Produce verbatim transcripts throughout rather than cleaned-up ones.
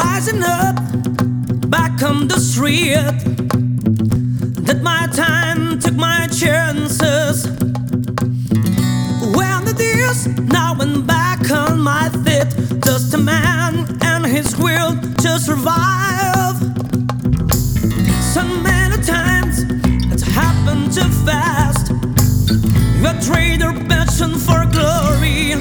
Rising up back on the street, did my time, took my chances. When the years, now I'm back on my feet, just a man and his will to survive. So many times it's happened too fast. You trade your passion for glory,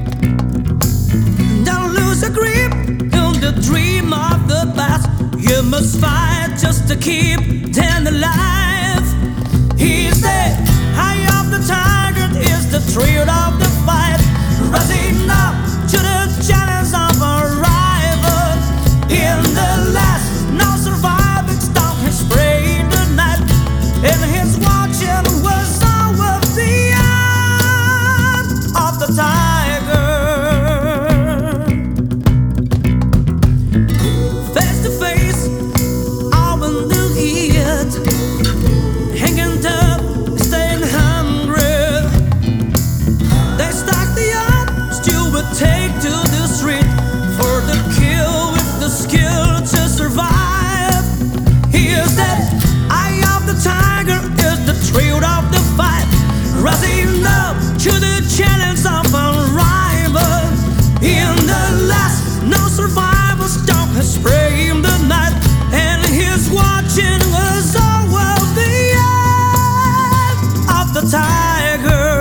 don't lose a grip in the dream of the past. You must fight just to keep them alive. He's the eye of the target, is the thrill of the fight, rising up to the challenge of a rival. In the last, no surviving storm, he's spraying the night, and his watching was all of the eye of the tiger. Face to face, all in the heat, hanging up, staying hungry. They stack the odds, still would take to the street for the kill with the skill to survive. Here's that eye of the tiger, is the thrill of the fight, rising up to the challenge of a rival. In the last, no survival storm has sprayed the night, and he's watching us all of the eye of the tiger.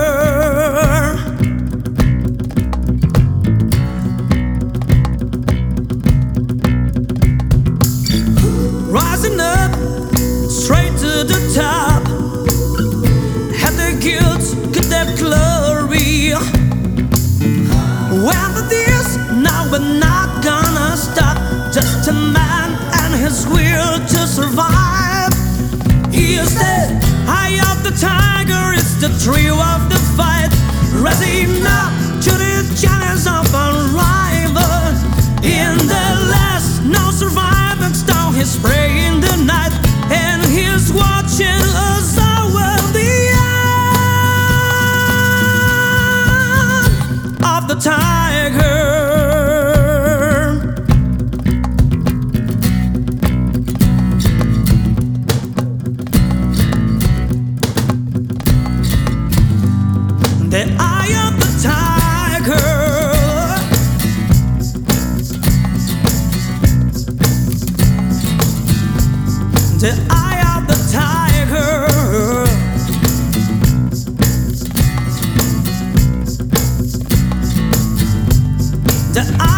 Rising up, straight to the top, have the guilt, get that glory. When the years, now we're not gonna stop, just a man and his will to survive. He is the eye of the tiger, it's the thrill of the fight, rising up to the challenge of a rival. In the last, no surviving storm, he's spraying the night, and he's watching us all of the eye of the tiger. The eye of the tiger. The eye of the tiger. The eye